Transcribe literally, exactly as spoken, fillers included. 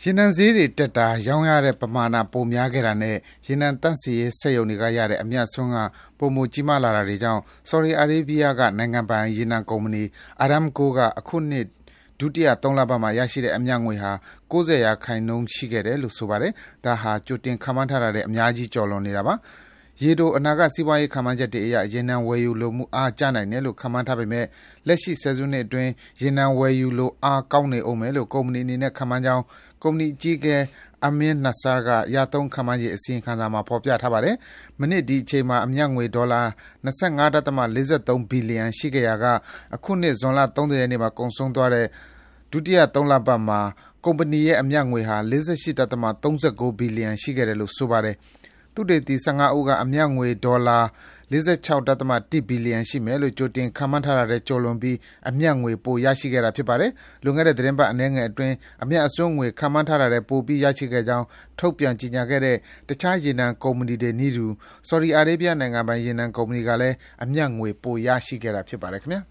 ရေနံဈေးတွေတက်တာရောင်းရတဲ့ပမာဏပိုများခဲ့တာနဲ့ရေနံသန့်စင်ရေးစက်ရုံတွေကရတဲ့အမြတ်စွန်းကပိုမိုကြီးမားလာတာတွေကြောင့် Saudi Arabia ကနိုင်ငံပိုင်ရေနံကုမ္ပဏီ Aramco ကအခုနှစ်ဒုတိယသုံးလပတ်မှာရရှိတဲ့အမြတ်ငွေဟာ၉၀ရာခိုင်နှုန်းရှိခဲ့တယ်လို့ဆိုပါတယ်။ဒါဟာကြိုတင်ခန့်မှန်းထားတာတဲ့အများကြီးကျော်လွန်နေတာပါ။ရေတိုအနာဂတ်စီးပွားရေးခန့်မှန်းချက်တွေအရရေနံဝယ်ယူလိုမှုအားကျနိုင်တယ်လို့ခန့်မှန်းထားပေမဲ့လက်ရှိဆယ်စုနှစ်အတွင်းရေနံဝယ်ယူလိုအားကောင်းနေအောင်မယ်လို့ကုမ္ပဏီအနေနဲ့ခန့်မှန်းကြောင်းကုမ္ပဏီအကြီးအကဲ Amin Nasser ကရသုံးခန့်မှန်းရေးအစီရင်ခံစာမှာဖော်ပြထားပါတယ်။မနှစ်ဒီအချိန်မှာအမြတ်ငွေဒေါ်လာ၂၅.၄၃ ဘီလီယံရှိခဲ့ရာကအခုနှစ်ဇွန်လ၃၀ရက်နေ့မှာကုန်ဆုံးသွားတဲ့ဒုတိယသုံးလပတ်မှာကုမ္ပဏီရဲ့အမြတ်ငွေဟာ၄၈.၃၉ ဘီလီယံရှိခဲ့တယ်လို့ဆိုပါတယ်။သုတေသီ၁၅ဦးကအမြတ်ငွေဒေါ်လာ၄၆.၁ ဘီလီယံရှိမယ်လို့ကြိုတင်ခန့်မှန်းထားတာတဲ့ကျော်လွန်ပြီးအမြတ်ငွေပိုရရှိခဲ့တာဖြစ်ပါတယ်။လွန်ခဲ့တဲ့သတင်းပတ်အနည်းငယ်အတွင်းအမြတ်အစွန်းငွေခန့်မှန်းထားတာတဲ့ပိုပြီးရရှိခဲ့ကြောင်းထုတ်ပြန်ကြေညာခဲ့တဲ့တခြားရေနံကုမ္ပဏီတွေနည်းတူ Saudi Arabia နိုင်ငံပိုင်ရေနံကုမ္ပဏီကလည်းအမြတ်ငွေပိုရရှိခဲ့တာဖြစ်ပါတယ်ခင်ဗျာ။